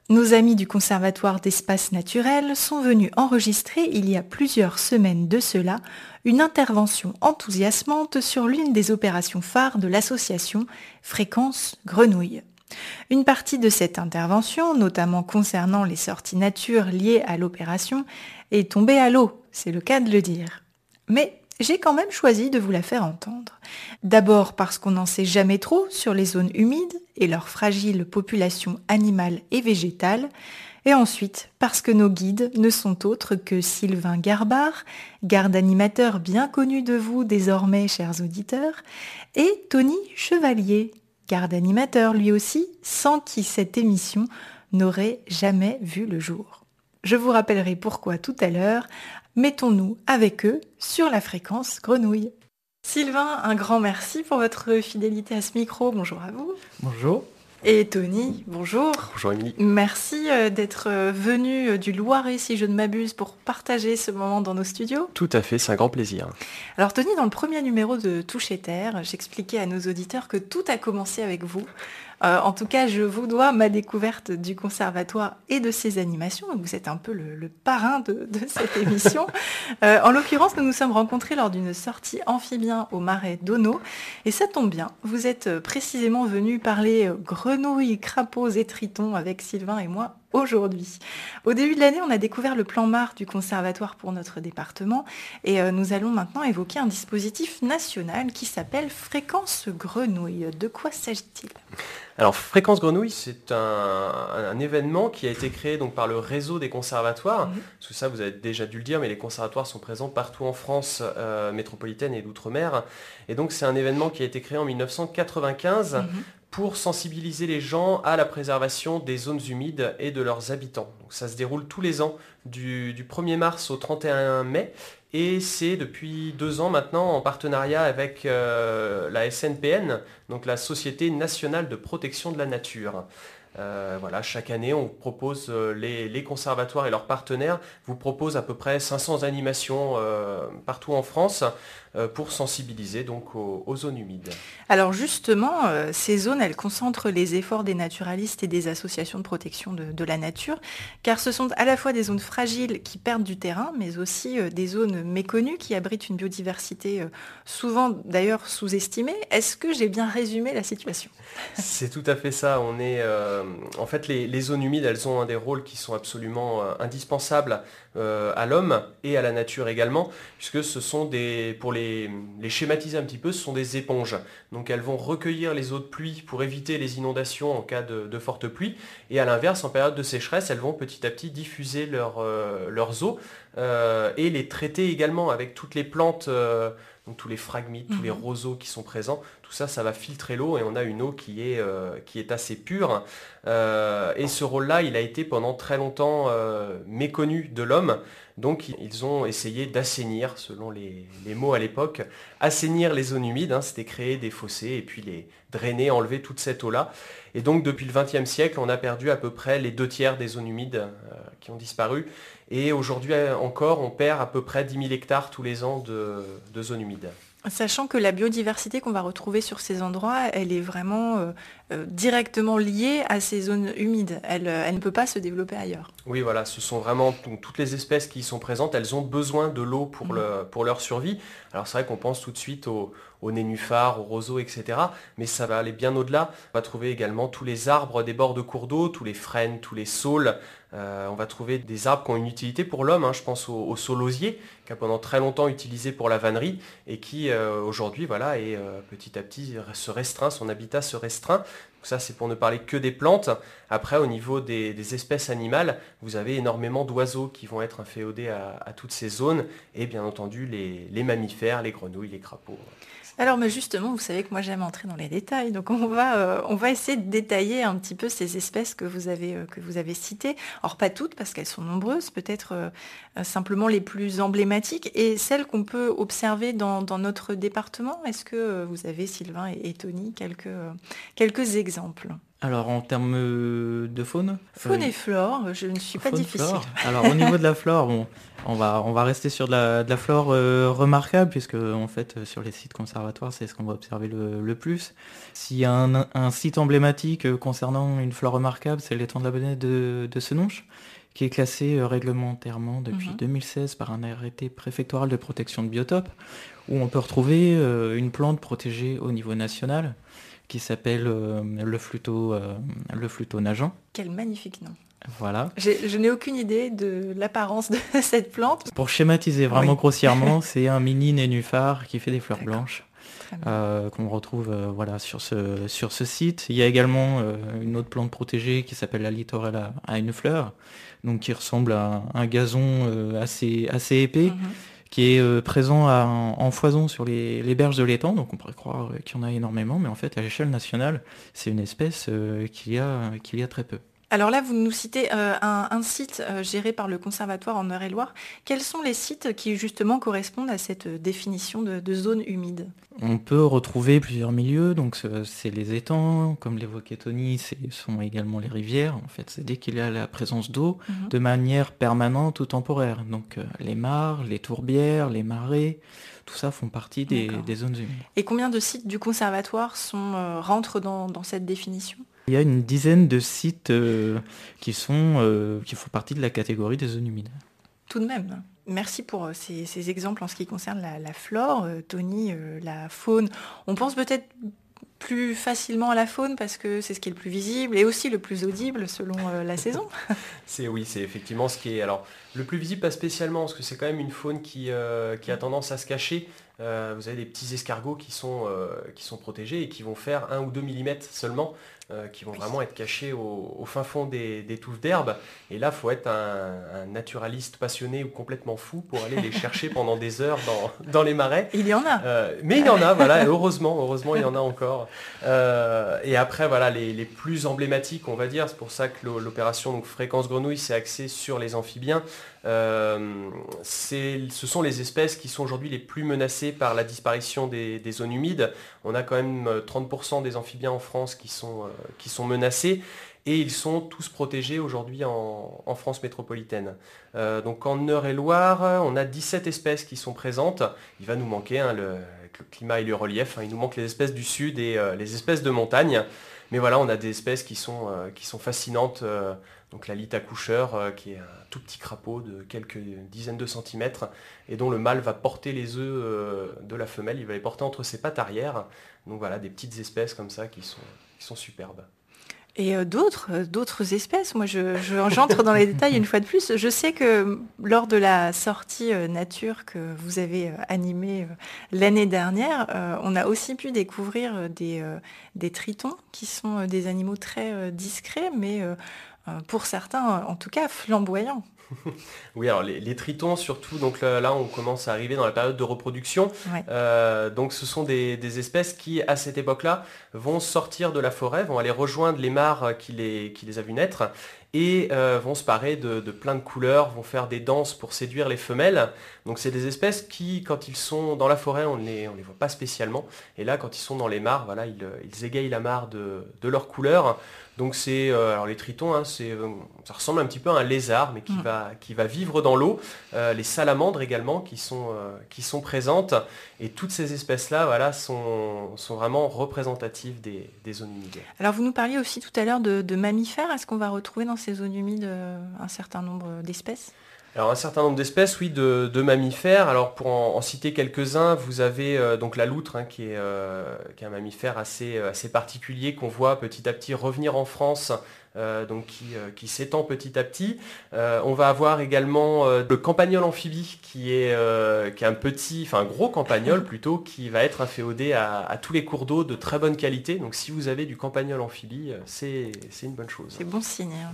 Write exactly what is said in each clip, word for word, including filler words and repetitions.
Nos amis du Conservatoire d'espaces naturels sont venus enregistrer il y a plusieurs semaines de cela une intervention enthousiasmante sur l'une des opérations phares de l'association Fréquence Grenouille. Une partie de cette intervention, notamment concernant les sorties nature liées à l'opération, est tombée à l'eau, c'est le cas de le dire. Mais j'ai quand même choisi de vous la faire entendre. D'abord parce qu'on n'en sait jamais trop sur les zones humides et leur fragile population animale et végétale, et ensuite parce que nos guides ne sont autres que Sylvain Garbard, garde animateur bien connu de vous désormais, chers auditeurs, et Tony Chevalier, garde animateur lui aussi, sans qui cette émission n'aurait jamais vu le jour. Je vous rappellerai pourquoi tout à l'heure. Mettons-nous avec eux sur la fréquence grenouille. Sylvain, un grand merci pour votre fidélité à ce micro. Bonjour à vous. Bonjour. Et Tony, bonjour. Bonjour Émilie. Merci d'être venu du Loiret, si je ne m'abuse, pour partager ce moment dans nos studios. Tout à fait, c'est un grand plaisir. Alors Tony, dans le premier numéro de Toucher Terre, j'expliquais à nos auditeurs que tout a commencé avec vous. Euh, en tout cas, je vous dois ma découverte du conservatoire et de ses animations. Vous êtes un peu le, le parrain de, de cette émission. Euh, en l'occurrence, nous nous sommes rencontrés lors d'une sortie amphibien au marais d'Auneau. Et ça tombe bien, vous êtes précisément venu parler grenouilles, crapauds et tritons avec Sylvain et moi aujourd'hui. Au début de l'année, on a découvert le plan MAR du conservatoire pour notre département et euh, nous allons maintenant évoquer un dispositif national qui s'appelle Fréquence Grenouille. De quoi s'agit-il ? Alors Fréquence Grenouille, c'est un, un événement qui a été créé donc par le réseau des conservatoires. Mmh. Parce que ça, vous avez déjà dû le dire, mais les conservatoires sont présents partout en France euh, métropolitaine et d'outre-mer. Et donc c'est un événement qui a été créé en mille neuf cent quatre-vingt-quinze. Mmh. pour sensibiliser les gens à la préservation des zones humides et de leurs habitants. Donc ça se déroule tous les ans du, du premier mars au trente et un mai et c'est depuis deux ans maintenant en partenariat avec euh, la S N P N, donc la Société nationale de protection de la nature. Euh, voilà, chaque année, on propose, euh, les, les conservatoires et leurs partenaires vous proposent à peu près cinq cents animations euh, partout en France euh, pour sensibiliser donc aux, aux zones humides. Alors justement, euh, ces zones, elles concentrent les efforts des naturalistes et des associations de protection de, de la nature, car ce sont à la fois des zones fragiles qui perdent du terrain, mais aussi euh, des zones méconnues qui abritent une biodiversité euh, souvent d'ailleurs sous-estimée. Est-ce que j'ai bien résumé la situation ? C'est tout à fait ça. On est, euh, en fait, les, les zones humides, elles ont un des rôles qui sont absolument euh, indispensables euh, à l'homme et à la nature également, puisque ce sont des, pour les, les schématiser un petit peu, ce sont des éponges. Donc elles vont recueillir les eaux de pluie pour éviter les inondations en cas de, de forte pluie. Et à l'inverse, en période de sécheresse, elles vont petit à petit diffuser leur, euh, leurs eaux euh, et les traiter également avec toutes les plantes. Euh, Donc tous les phragmites, tous les roseaux qui sont présents, tout ça, ça va filtrer l'eau et on a une eau qui est, euh, qui est assez pure. Euh, et ce rôle-là, il a été pendant très longtemps euh, méconnu de l'homme. Donc ils ont essayé d'assainir, selon les, les mots à l'époque, assainir les zones humides, hein, c'était créer des fossés et puis les drainer, enlever toute cette eau-là. Et donc depuis le vingtième siècle, on a perdu à peu près les deux tiers des zones humides euh, qui ont disparu. Et aujourd'hui encore, on perd à peu près dix mille hectares tous les ans de, de zones humides. Sachant que la biodiversité qu'on va retrouver sur ces endroits, elle est vraiment euh, euh, directement liée à ces zones humides. Elle, elle ne peut pas se développer ailleurs. Oui, voilà, ce sont vraiment donc, toutes les espèces qui y sont présentes, elles ont besoin de l'eau pour, mmh. le, pour leur survie. Alors c'est vrai qu'on pense tout de suite aux, aux nénuphars, aux roseaux, et cetera. Mais ça va aller bien au-delà. On va trouver également tous les arbres des bords de cours d'eau, tous les frênes, tous les saules. Euh, on va trouver des arbres qui ont une utilité pour l'homme, hein. Je pense au, au saulosier, qui a pendant très longtemps utilisé pour la vannerie et qui euh, aujourd'hui voilà, est, euh, petit à petit se restreint, son habitat se restreint. Donc ça c'est pour ne parler que des plantes. Après au niveau des, des espèces animales, vous avez énormément d'oiseaux qui vont être inféodés à, à toutes ces zones et bien entendu les, les mammifères, les grenouilles, les crapauds. Alors mais justement, vous savez que moi j'aime entrer dans les détails, donc on va, euh, on va essayer de détailler un petit peu ces espèces que vous avez, euh, que vous avez citées. Alors pas toutes parce qu'elles sont nombreuses, peut-être euh, simplement les plus emblématiques et celles qu'on peut observer dans, dans notre département. Est-ce que euh, vous avez, Sylvain et, et Tony, quelques, euh, quelques exemples ? Alors en termes euh, de faune Faune euh, et flore, je ne suis pas faune, difficile. flore. Alors au niveau de la flore, bon, on va, on va rester sur de la, de la flore euh, remarquable, puisque en fait euh, sur les sites conservatoires, c'est ce qu'on va observer le, le plus. S'il y a un, un site emblématique euh, concernant une flore remarquable, c'est l'étang de la Bonnette de, de Senonches, qui est classé euh, réglementairement depuis Mhm. deux mille seize par un arrêté préfectoral de protection de biotope, où on peut retrouver euh, une plante protégée au niveau national qui s'appelle euh, le fluto, euh, le fluto nageant. Quel magnifique nom. Voilà. J'ai- Je n'ai aucune idée de l'apparence de cette plante. Pour schématiser vraiment Oui. grossièrement, c'est un mini nénuphar qui fait des fleurs D'accord. blanches Très bien. euh, qu'on retrouve euh, voilà, sur, ce, sur ce site. Il y a également euh, une autre plante protégée qui s'appelle la littorella à une fleur, donc qui ressemble à un, un gazon euh, assez, assez épais, Mhm. qui est euh, présent à- en, en foison sur les, les berges de l'étang, donc on pourrait croire euh, qu'il y en a énormément, mais en fait à l'échelle nationale, c'est une espèce euh, qu'il y a, qu'il y a très peu. Alors là, vous nous citez euh, un, un site euh, géré par le Conservatoire en Eure-et-Loire. Quels sont les sites qui justement correspondent à cette définition de, de zone humide? On peut retrouver plusieurs milieux, donc ce- c'est les étangs, comme l'évoquait Tony, ce sont également les rivières. En fait, c'est dès qu'il y a la présence d'eau Mhm. de manière permanente ou temporaire. Donc euh, les mares, les tourbières, les marais, tout ça font partie des, D'accord. des zones humides. Et combien de sites du Conservatoire sont, euh, rentrent dans, dans cette définition? Il y a une dizaine de sites euh, qui, sont, euh, qui font partie de la catégorie des zones humides. Tout de même. Merci pour euh, ces, ces exemples en ce qui concerne la, la flore. Euh, Tony, euh, la faune. On pense peut-être plus facilement à la faune parce que c'est ce qui est le plus visible et aussi le plus audible selon euh, la saison. C'est oui, c'est effectivement ce qui est. Alors, le plus visible, pas spécialement, parce que c'est quand même une faune qui, euh, qui a tendance à se cacher. Euh, vous avez des petits escargots qui sont, euh, qui sont protégés et qui vont faire un ou deux millimètres seulement, euh, qui vont Oui. vraiment être cachés au, au fin fond des, des touffes d'herbe. Et là, il faut être un, un naturaliste passionné ou complètement fou pour aller les chercher pendant des heures dans, dans les marais. Il y en a. Euh, mais il y en a, voilà, et heureusement, heureusement, il y en a encore. Euh, et après, voilà, les, les plus emblématiques, on va dire, c'est pour ça que l'o- l'opération donc, Fréquence Grenouille s'est axée sur les amphibiens. Euh, c'est- ce sont les espèces qui sont aujourd'hui les plus menacées par la disparition des, des zones humides. On a quand même euh, trente pour cent des amphibiens en France qui sont, euh, qui sont menacés. Et ils sont tous protégés aujourd'hui en, en France métropolitaine. Euh, donc en Eure-et-Loire, on a dix-sept espèces qui sont présentes. Il va nous manquer, hein, le, avec le climat et le relief, hein, il nous manque les espèces du sud et euh, les espèces de montagne. Mais voilà, on a des espèces qui sont, euh, qui sont fascinantes. euh, donc la lite accoucheur, euh, qui est un tout petit crapaud de quelques dizaines de centimètres, et dont le mâle va porter les œufs euh, de la femelle, il va les porter entre ses pattes arrière. Donc voilà, des petites espèces comme ça qui sont, qui sont superbes. Et euh, d'autres, euh, d'autres espèces, moi je, je- j'entre dans les détails une fois de plus. Je sais que lors de la sortie euh, nature que vous avez euh, animée euh, l'année dernière, euh, on a aussi pu découvrir euh, des, euh, des tritons qui sont euh, des animaux très euh, discrets, mais euh, euh, pour certains, en tout cas, flamboyants. Oui, alors les, les tritons surtout, donc là, là, on commence à arriver dans la période de reproduction. Ouais. Euh, donc ce sont des, des espèces qui, à cette époque-là, vont sortir de la forêt, vont aller rejoindre les mares qui les, qui les a vus naître et euh, vont se parer de, de plein de couleurs, vont faire des danses pour séduire les femelles. Donc c'est des espèces qui, quand ils sont dans la forêt, on ne les, on les voit pas spécialement. Et là, quand ils sont dans les mares, voilà, ils, ils égayent la mare de, de leurs couleurs. Donc c'est, euh, alors les tritons, hein, c'est, euh, ça ressemble un petit peu à un lézard, mais qui, Mm. va, qui va vivre dans l'eau. Euh, les salamandres également, qui sont, euh, qui sont présentes. Et toutes ces espèces-là, voilà, sont, sont vraiment représentatives des, des zones humides. Alors vous nous parliez aussi tout à l'heure de, de mammifères. Est-ce qu'on va retrouver dans ces zones humides euh, un certain nombre d'espèces? Alors un certain nombre d'espèces, oui, de, de mammifères. Alors pour en, en citer quelques-uns, vous avez euh, donc la loutre, hein, qui, est, euh, qui est un mammifère assez, euh, assez particulier qu'on voit petit à petit revenir en France, euh, donc qui, euh, qui s'étend petit à petit. Euh, on va avoir également euh, le campagnol amphibie, qui est, euh, qui est un petit, enfin un gros campagnol plutôt, qui va être inféodé à, à tous les cours d'eau de très bonne qualité. Donc si vous avez du campagnol amphibie, euh, c'est, c'est une bonne chose. C'est bon signe, hein.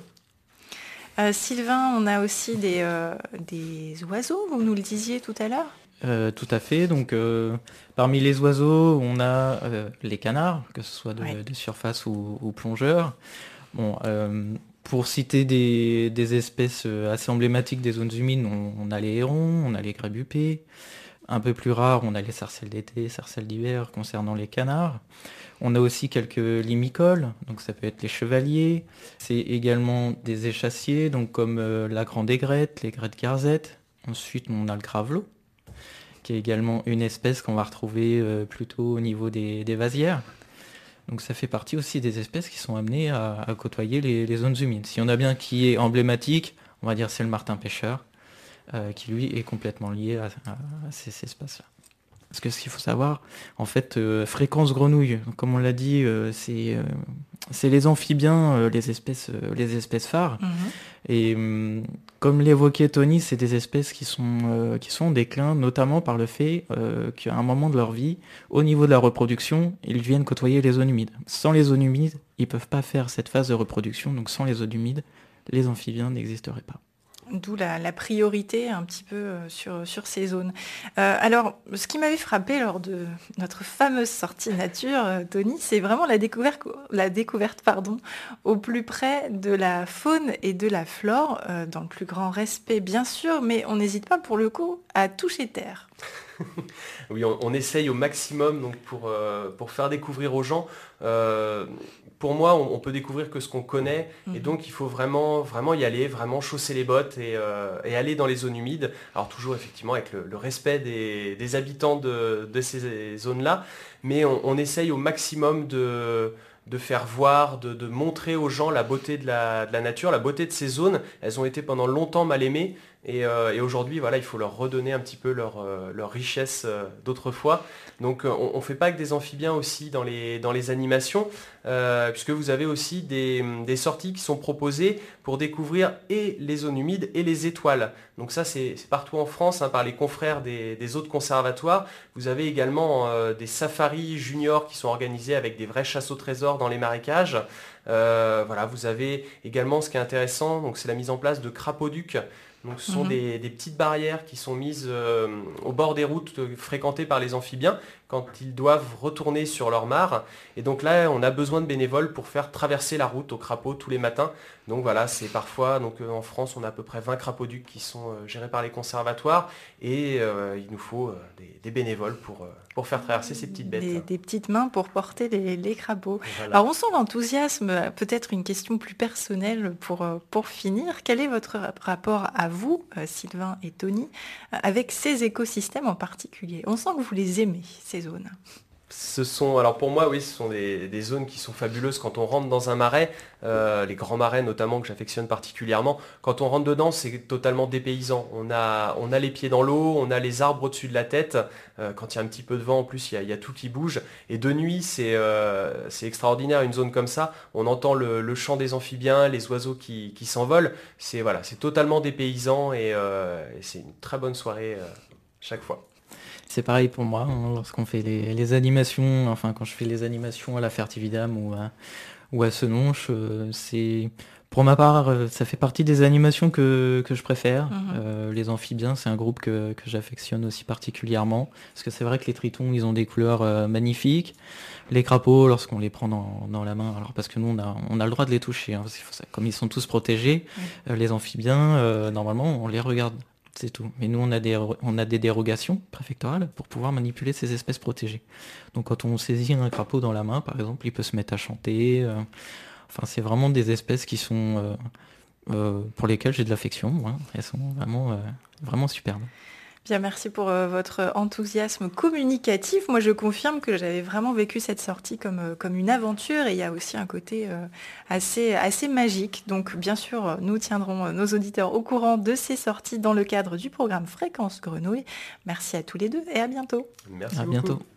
Euh, Sylvain, on a aussi des, euh, des oiseaux, vous nous le disiez tout à l'heure. Euh, tout à fait. Donc, euh, parmi les oiseaux, on a euh, les canards, que ce soit de, Ouais. de surface ou, ou plongeurs. Bon, euh, pour citer des, des espèces euh, assez emblématiques des zones humides, on, on a les hérons, on a les grébupés, Un peu plus rares, on a les sarcelles d'été, sarcelles d'hiver concernant les canards. On a aussi quelques limicoles, donc ça peut être les chevaliers. C'est également des échassiers, donc comme euh, la grande aigrette, l'aigrette garzette. Ensuite, on a le gravelot, qui est également une espèce qu'on va retrouver euh, plutôt au niveau des, des vasières. Donc ça fait partie aussi des espèces qui sont amenées à, à côtoyer les, les zones humides. Si on a bien qui est emblématique, on va dire c'est le martin pêcheur, euh, qui lui est complètement lié à, à, à ces, ces espaces-là. Parce que ce qu'il faut savoir, en fait, euh, fréquence grenouille, comme on l'a dit, euh, c'est, euh, c'est les amphibiens, euh, les espèces, euh, les espèces phares. Mmh. Et euh, comme l'évoquait Tony, c'est des espèces qui sont, euh, qui sont en déclin, notamment par le fait euh, qu'à un moment de leur vie, au niveau de la reproduction, ils viennent côtoyer les zones humides. Sans les zones humides, ils ne peuvent pas faire cette phase de reproduction, donc sans les zones humides, les amphibiens n'existeraient pas. D'où la, la priorité un petit peu euh, sur, sur ces zones. Euh, alors, ce qui m'avait frappé lors de notre fameuse sortie nature, euh, Tony, c'est vraiment la découverte, la découverte pardon, au plus près de la faune et de la flore, euh, dans le plus grand respect bien sûr, mais on n'hésite pas pour le coup à toucher terre. Oui, on, on essaye au maximum donc, pour, euh, pour faire découvrir aux gens. Euh, pour moi, on, on peut découvrir que ce qu'on connaît, mmh. et donc il faut vraiment, vraiment y aller, vraiment chausser les bottes et, euh, et aller dans les zones humides. Alors toujours effectivement avec le, le respect des, des habitants de, de ces zones-là, mais on, on essaye au maximum de... de faire voir, de, de montrer aux gens la beauté de la, de la nature, la beauté de ces zones. Elles ont été pendant longtemps mal aimées et, euh, et aujourd'hui, voilà, il faut leur redonner un petit peu leur, euh, leur richesse euh, d'autrefois. Donc on ne fait pas que des amphibiens aussi dans les, dans les animations, euh, puisque vous avez aussi des, des sorties qui sont proposées pour découvrir et les zones humides et les étoiles. Donc ça, c'est partout en France, hein, par les confrères des, des autres conservatoires. Vous avez également euh, des safaris juniors qui sont organisés avec des vrais chasses au trésor dans les marécages. Euh, voilà, vous avez également, ce qui est intéressant, donc c'est la mise en place de crapauducs. Donc ce sont mmh. des, des petites barrières qui sont mises euh, au bord des routes euh, fréquentées par les amphibiens quand ils doivent retourner sur leur mare. Et donc là, on a besoin de bénévoles pour faire traverser la route aux crapauds tous les matins. Donc voilà, c'est parfois, donc, euh, en France, on a à peu près vingt crapauducs qui sont euh, gérés par les conservatoires. Et euh, il nous faut euh, des, des bénévoles pour, euh, pour faire traverser ces petites bêtes. Des, des petites mains pour porter les, les crapauds. Voilà. Alors on sent l'enthousiasme, peut-être une question plus personnelle pour, pour finir. Quel est votre rapport à vous, Sylvain et Tony, avec ces écosystèmes en particulier? On sent que vous les aimez, ces zones. Ce sont, alors pour moi, oui, ce sont des, des zones qui sont fabuleuses quand on rentre dans un marais, euh, les grands marais notamment que j'affectionne particulièrement. Quand on rentre dedans, c'est totalement dépaysant. On a, on a les pieds dans l'eau, on a les arbres au-dessus de la tête. Euh, quand il y a un petit peu de vent, en plus, il y a, il y a tout qui bouge. Et de nuit, c'est euh, c'est extraordinaire, une zone comme ça. On entend le, le chant des amphibiens, les oiseaux qui, qui s'envolent. C'est voilà, c'est totalement dépaysant et, euh, et c'est une très bonne soirée euh, chaque fois. C'est pareil pour moi, hein, lorsqu'on fait les, les animations, enfin quand je fais les animations à la Fertividam ou à, ou à Senonches, euh, c'est, pour ma part, euh, ça fait partie des animations que, que je préfère. Mmh. Euh, les amphibiens, c'est un groupe que, que j'affectionne aussi particulièrement, parce que c'est vrai que les tritons, ils ont des couleurs euh, magnifiques. Les crapauds, lorsqu'on les prend dans, dans la main, alors parce que nous, on a, on a le droit de les toucher, hein, parce que comme ils sont tous protégés, mmh. euh, les amphibiens, euh, normalement, on les regarde. C'est tout. Mais nous, on a, des, on a des dérogations préfectorales pour pouvoir manipuler ces espèces protégées. Donc quand on saisit un crapaud dans la main, par exemple, il peut se mettre à chanter. Euh, enfin, c'est vraiment des espèces qui sont euh, euh, pour lesquelles j'ai de l'affection. Hein. Elles sont vraiment, euh, vraiment superbes. Bien, merci pour euh, votre enthousiasme communicatif. Moi, je confirme que j'avais vraiment vécu cette sortie comme, euh, comme une aventure et il y a aussi un côté euh, assez, assez magique. Donc, bien sûr, nous tiendrons nos auditeurs au courant de ces sorties dans le cadre du programme Fréquence Grenouille. Merci à tous les deux et à bientôt. Merci à beaucoup. Bientôt.